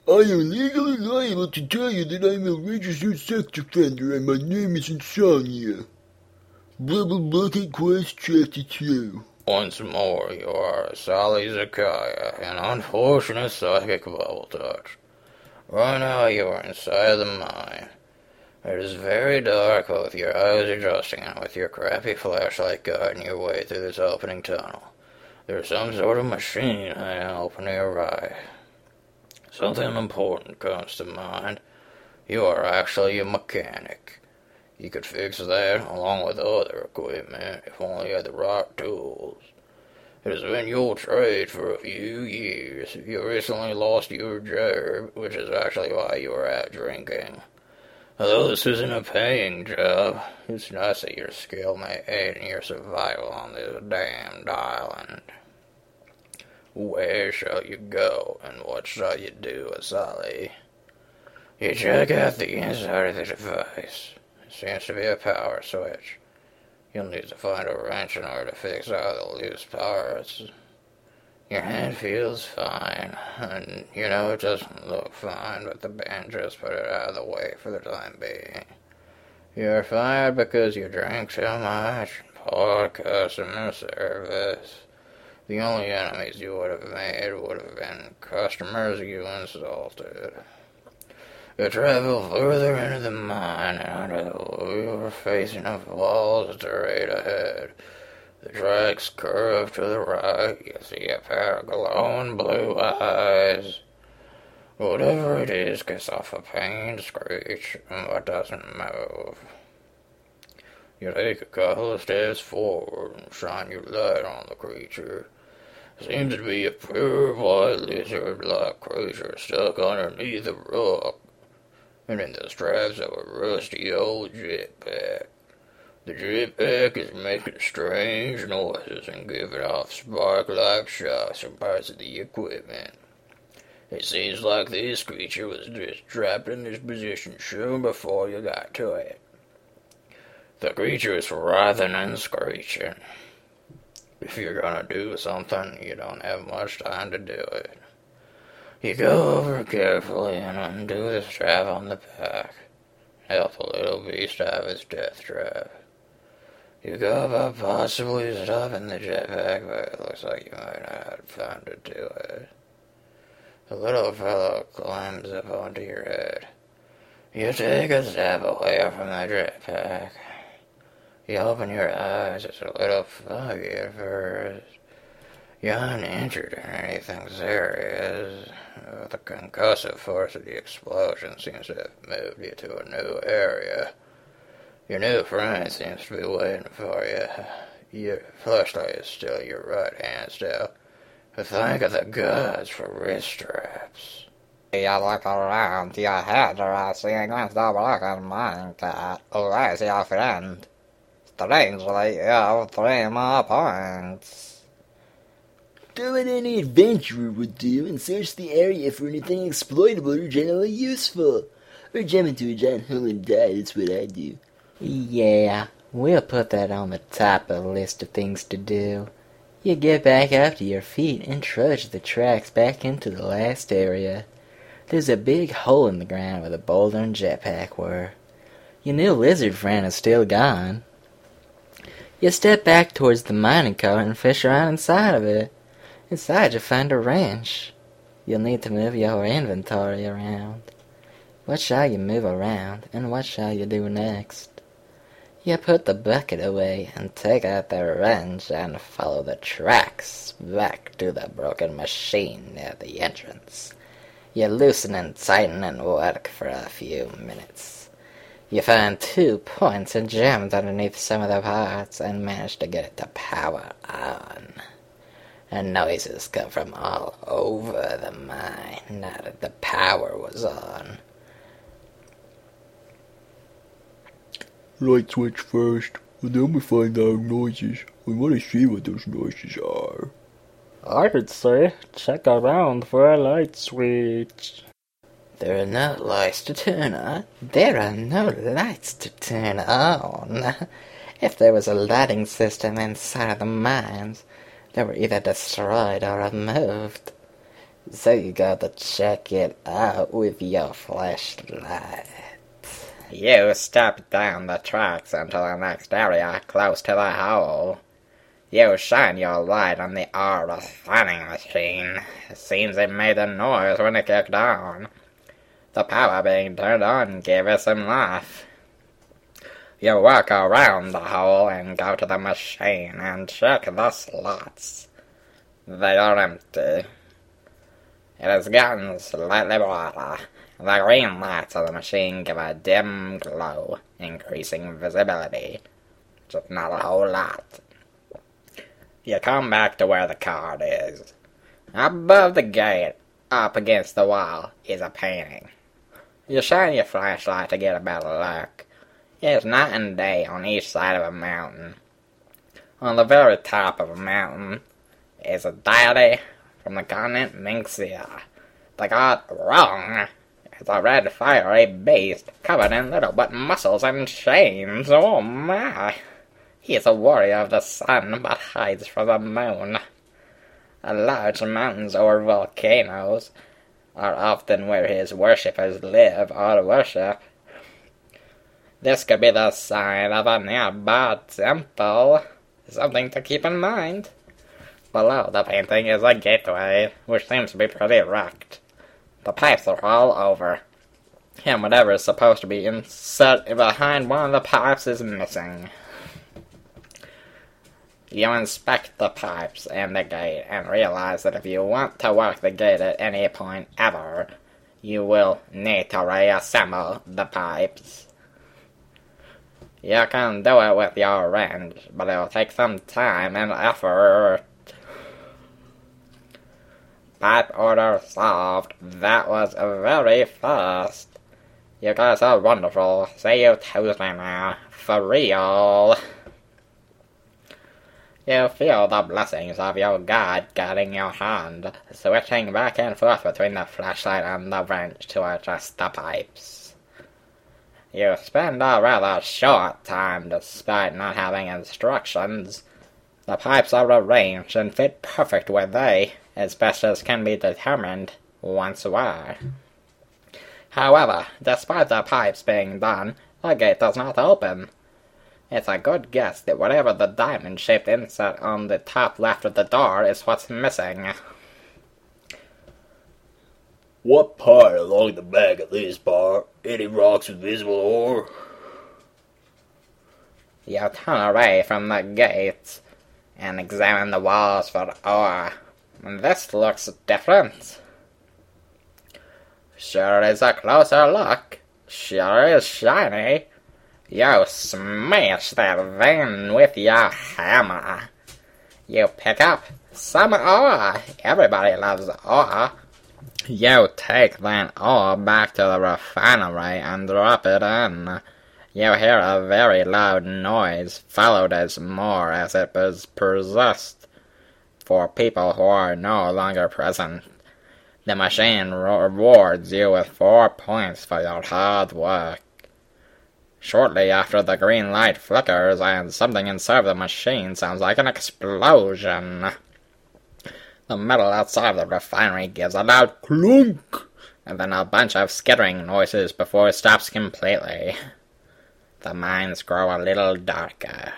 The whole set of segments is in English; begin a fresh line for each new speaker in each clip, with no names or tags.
I am legally liable to tell you that I'm a registered sex offender and my name is Insomnia. Blah blah blah, quest chapter 2.
Once more, you are a Sally Zakaya, an unfortunate psychic bubble touch. Right now you are inside the mine. It is very dark, but with your eyes adjusting and with your crappy flashlight guiding your way through this opening tunnel, there is some sort of machine hanging open to your right. Something important comes to mind. You are actually a mechanic. You could fix that along with other equipment if only you had the right tools. It has been your trade for a few years. You recently lost your job, which is actually why you were out drinking. Although this isn't a paying job, it's nice that your skill may aid in your survival on this damned island. Where shall you go, and what shall you do, Asali? You check out the inside of the device. It seems to be a power switch. You'll need to find a wrench in order to fix all the loose parts. Your hand feels fine, and you know it doesn't look fine, but the band just put it out of the way for the time being. You're fired because you drank too much. Poor customer service. The only enemies you would have made would have been customers you insulted. You travel further into the mine, and under the you are facing a wall straight ahead. The tracks curve to the right. You see a pair of glowing blue eyes. Whatever it is gets off a pained screech, but doesn't move. You take a couple of steps forward and shine your light on the creature. Seems to be a pure white lizard-like creature stuck underneath a rock, and in the straps of a rusty old jetpack. The jetpack is making strange noises and giving off spark-like shocks from parts of the equipment. It seems like this creature was just trapped in this position soon before you got to it. The creature is writhing and screeching. If you're gonna do something, you don't have much time to do it. You go over carefully and undo the strap on the back. Help the little beast out of its death trap. You go about possibly stopping the jetpack, but it looks like you might not have time to do it. The little fellow climbs up onto your head. You take a step away from the jetpack. You open your eyes, it's a little foggy at first. You aren't injured in anything serious. The concussive force of the explosion seems to have moved you to a new area. Your new friend seems to be waiting for you. Your flashlight is still your right hand still. But thank the gods for wrist straps.
You look around your head, I see a glance double look at mine, cat. Where's your friend? Strangely, you have 3 more points.
Do what any adventurer would do and search the area for anything exploitable or generally useful. Or jump into a giant hole and die, that's what I do.
Yeah, we'll put that on the top of the list of things to do. You get back up to your feet and trudge the tracks back into the last area. There's a big hole in the ground where the boulder and jetpack were. Your new lizard friend is still gone. You step back towards the mining cart and fish around inside of it. Inside you find a wrench. You'll need to move your inventory around. What shall you move around, and what shall you do next? You put the bucket away and take out the wrench and follow the tracks back to the broken machine near the entrance. You loosen and tighten and work for a few minutes. You find 2 points and jammed underneath some of the parts and manage to get it to power on. And noises come from all over the mine now that the power was on.
Light switch first, and then we find out noises. We want to see what those noises are.
I would say check around for a light switch.
There are no lights to turn on. There are no lights to turn on. If there was a lighting system inside of the mines, they were either destroyed or removed. So you gotta check it out with your flashlight.
You step down the tracks into the next area close to the hole. You shine your light on the refining machine. It seems it made a noise when it kicked on. The power being turned on gave it some life. You walk around the hole and go to the machine and check the slots. They are empty. It has gotten slightly brighter. The green lights of the machine give a dim glow, increasing visibility. Just not a whole lot. You come back to where the card is. Above the gate, up against the wall, is a painting. You shine your flashlight to get a better look. It is night and day on each side of a mountain. On the very top of a mountain is a deity from the continent Minxia. The god Wrong is a red fiery beast covered in little but muscles and chains. Oh my! He is a warrior of the sun but hides from the moon. Large mountains or volcanoes are often where his worshippers live or worship. This could be the sign of a nearby temple. Something to keep in mind. Below the painting is a gateway, which seems to be pretty wrecked. The pipes are all over, and whatever is supposed to be set behind one of the pipes is missing. You inspect the pipes and the gate and realize that if you want to work the gate at any point ever, you will need to reassemble the pipes. You can do it with your wrench, but it will take some time and effort. Pipe order solved. That was very fast. You guys are wonderful. See you Tuesday now. For real. You feel the blessings of your God guiding your hand, switching back and forth between the flashlight and the wrench to adjust the pipes. You spend a rather short time despite not having instructions. The pipes are arranged and fit perfect where they, as best as can be determined, once were. However, despite the pipes being done, the gate does not open. It's a good guess that whatever the diamond-shaped inset on the top left of the door is what's missing.
What part along the back of this bar? Any rocks with visible ore?
You turn away from the gates and examine the walls for ore. This looks different. Sure is a closer look. Sure is shiny. You smash that vein with your hammer. You pick up some ore. Everybody loves ore. You take that ore back to the refinery and drop it in. You hear a very loud noise, followed as more as it is possessed. For people who are no longer present, the machine rewards you with 4 points for your hard work. Shortly after the green light flickers and something inside the machine sounds like an explosion. The metal outside the refinery gives a loud clunk, and then a bunch of skittering noises before it stops completely. The mines grow a little darker.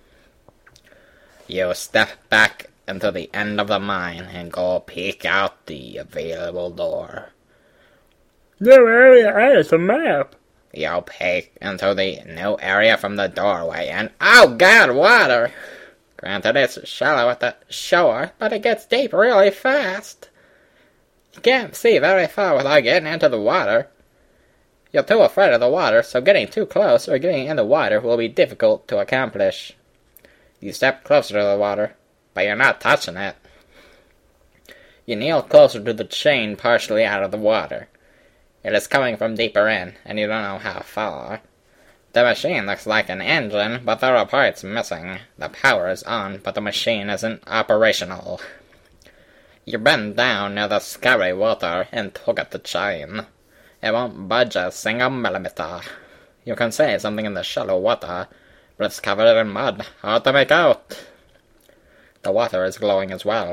You step back into the end of the mine and go peek out the available door.
New area has a map.
You peek into the new area from the doorway and, oh god, water! Granted, it's shallow at the shore, but it gets deep really fast. You can't see very far without getting into the water. You're too afraid of the water, so getting too close or getting in the water will be difficult to accomplish. You step closer to the water, but you're not touching it. You kneel closer to the chain partially out of the water. It is coming from deeper in, and you don't know how far. The machine looks like an engine, but there are parts missing. The power is on, but the machine isn't operational. You bend down near the scary water and tug at the chain. It won't budge a single millimeter. You can see something in the shallow water, but it's covered in mud, hard to make out. The water is glowing as well.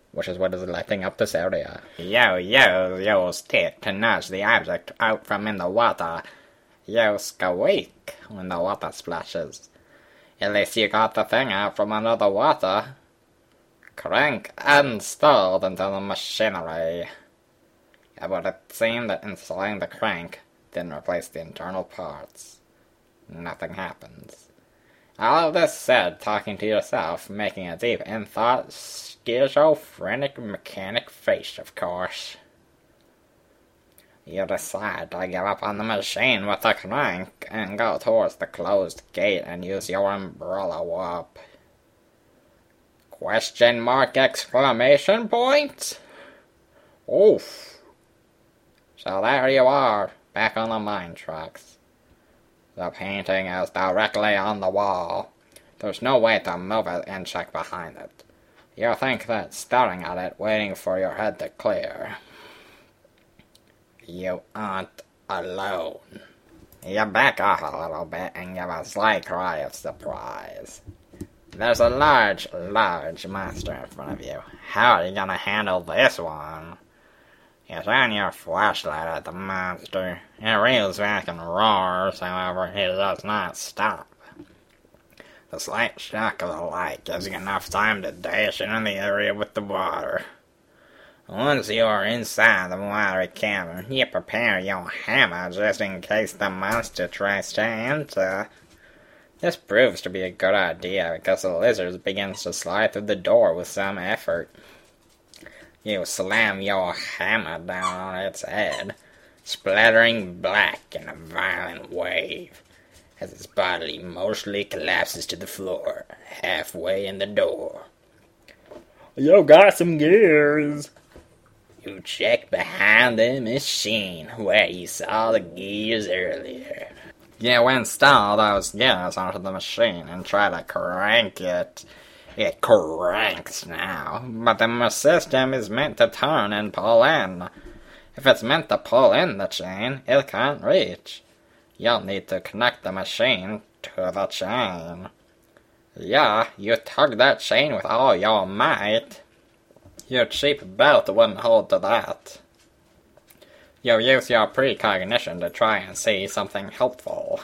which is what is lighting up this area. You stick to nudge the object out from in the water. You squeak when the water splashes. At least you got the thing out from under the water. Crank installed into the machinery. It would seem that installing the crank didn't replace the internal parts. Nothing happens. All of this said, talking to yourself, making a deep in-thought, schizophrenic mechanic face, of course. You decide to give up on the machine with the crank and go towards the closed gate and use your umbrella warp. Question mark exclamation point? Oof. So there you are, back on the mine trucks. The painting is directly on the wall. There's no way to move it and check behind it. You think that staring at it, waiting for your head to clear. You aren't alone. You back off a little bit and give a slight cry of surprise. There's a large monster in front of you. How are you gonna handle this one? You shine your flashlight at the monster. It reels back and roars, however, it does not stop. The slight shock of the light gives you enough time to dash into the area with the water. Once you are inside the watery cavern, you prepare your hammer just in case the monster tries to enter. This proves to be a good idea because the lizard begins to slide through the door with some effort. You slam your hammer down on its head, splattering black in a violent wave, as its body mostly collapses to the floor, halfway in the door.
You got some gears.
You check behind the machine where you saw the gears earlier. You install those gears onto the machine and try to crank it. It cranks now, but the system is meant to turn and pull in. If it's meant to pull in the chain, it can't reach. You'll need to connect the machine to the chain. Yeah, you tug that chain with all your might. Your cheap belt wouldn't hold to that. You use your precognition to try and see something helpful.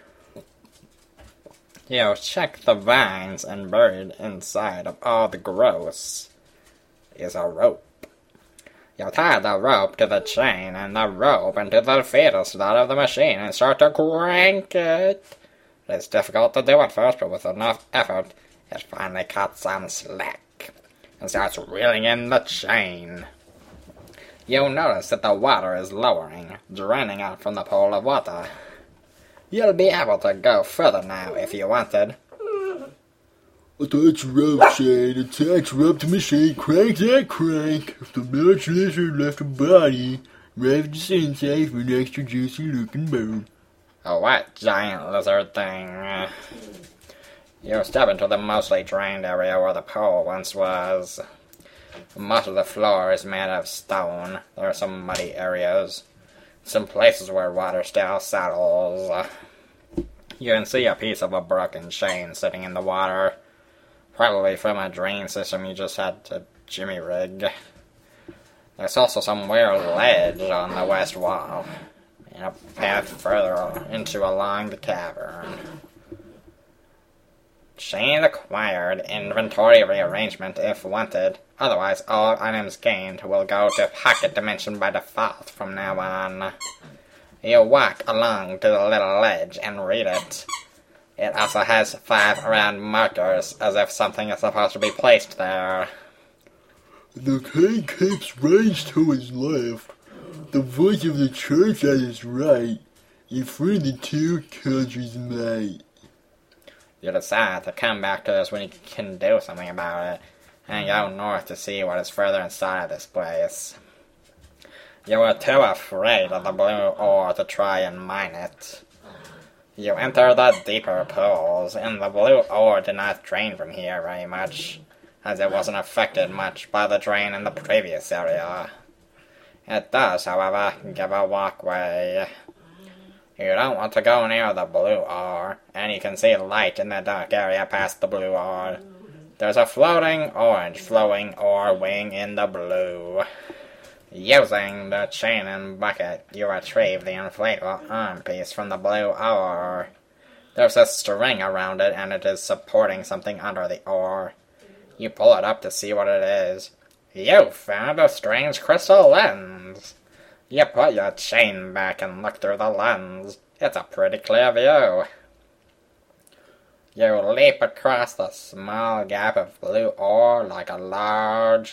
You check the vines, and buried inside of all the growths is a rope. You tie the rope to the chain and the rope into the fetal slot of the machine and start to crank it. It's difficult to do at first, but with enough effort, it finally cuts some slack and starts reeling in the chain. You notice that the water is lowering, draining out from the pool of water. You'll be able to go further now if you wanted.
Attach rope, Shane. Attach rope to machine. Crank that crank. If the large lizard left a body, wrap the inside for an extra juicy looking bone.
Oh, what giant lizard thing? You step into the mostly drained area where the pool once was. Most of the floor is made of stone. There are some muddy areas. Some places where water still settles. You can see a piece of a broken chain sitting in the water. Probably from a drain system you just had to jimmy rig. There's also some weird ledge on the west wall, and a path further into along the cavern. Chain acquired, inventory rearrangement if wanted. Otherwise, all items gained will go to pocket dimension by default from now on. You walk along to the little ledge and read it. It also has 5 round markers, as if something is supposed to be placed there.
The king keeps raised to his left, the voice of the church at his right, and free the 2 countries might.
You decide to come back to this when you can do something about it, and go north to see what is further inside of this place. You were too afraid of the blue ore to try and mine it. You enter the deeper pools, and the blue ore did not drain from here very much, as it wasn't affected much by the drain in the previous area. It does, however, give a walkway. You don't want to go near the blue ore, and you can see light in the dark area past the blue ore. There's a floating orange flowing ore wing in the blue. Using the chain and bucket, you retrieve the inflatable arm piece from the blue ore. There's a string around it, and it is supporting something under the ore. You pull it up to see what it is. You found a strange crystal lens. You put your chain back and look through the lens. It's a pretty clear view. You leap across the small gap of blue ore like a large...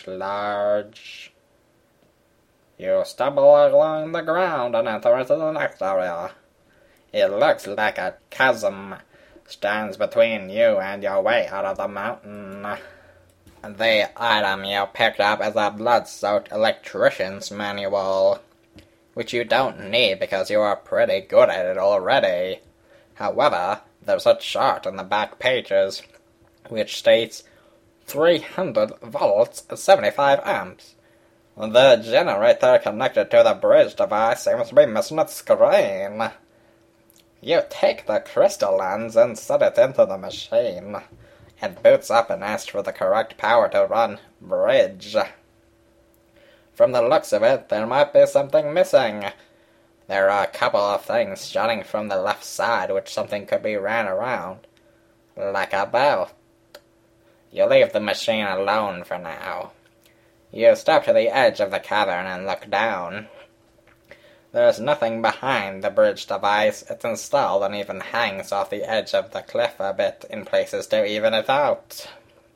You stumble along the ground and enter into the next area. It looks like a chasm stands between you and your way out of the mountain. The item you picked up is a blood-soaked electrician's manual, which you don't need because you are pretty good at it already. However, there's a chart in the back pages which states 300 volts, 75 amps. The generator connected to the bridge device seems to be missing its screen. You take the crystal lens and set it into the machine. It boots up and asks for the correct power to run bridge. From the looks of it, there might be something missing. There are a couple of things jutting from the left side which something could be ran around. Like a belt. You leave the machine alone for now. You step to the edge of the cavern and look down. There's nothing behind the bridge device. It's installed and even hangs off the edge of the cliff a bit in places to even it out.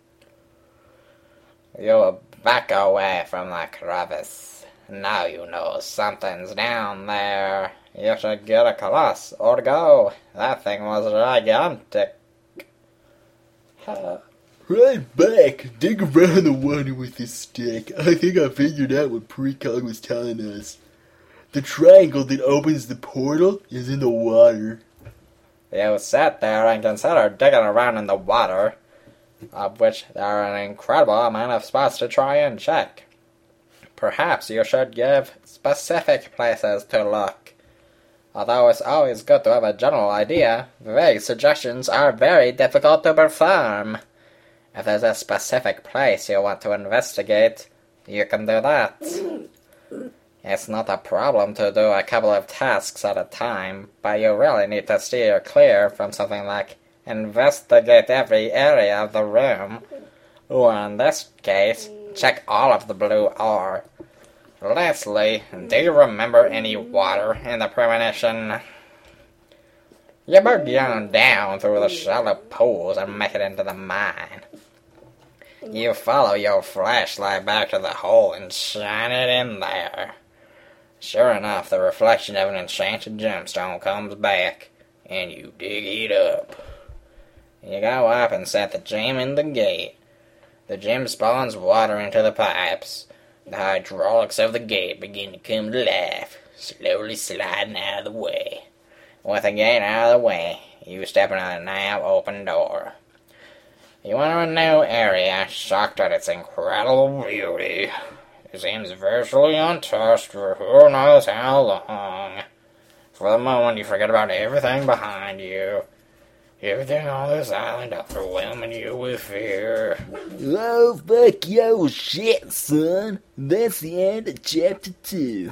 You back away from the crevice. Now you know something's down there. You should get a coloss or go. That thing was gigantic.
Right back. Dig around the water with this stick. I think I figured out what Precog was telling us. The triangle that opens the portal is in the water.
You sit there and consider digging around in the water, of which there are an incredible amount of spots to try and check. Perhaps you should give specific places to look. Although it's always good to have a general idea, vague suggestions are very difficult to perform. If there's a specific place you want to investigate, you can do that. It's not a problem to do a couple of tasks at a time, but you really need to steer clear from something like investigate every area of the room, or in this case, check all of the blue ore. Lastly, do you remember any water in the premonition? You move down through the shallow pools and make it into the mine. You follow your flashlight back to the hole and shine it in there. Sure enough, the reflection of an enchanted gemstone comes back, and you dig it up. You go up and set the gem in the gate. The gem spawns water into the pipes. The hydraulics of the gate begin to come to life, slowly sliding out of the way. With the gate out of the way, you step into the now open door. You enter a new area, shocked at its incredible beauty. It seems virtually untouched for who knows how long. For the moment, you forget about everything behind you. Everything on this island overwhelming you with fear.
Oh, fuck your shit, son. That's the end of chapter 2.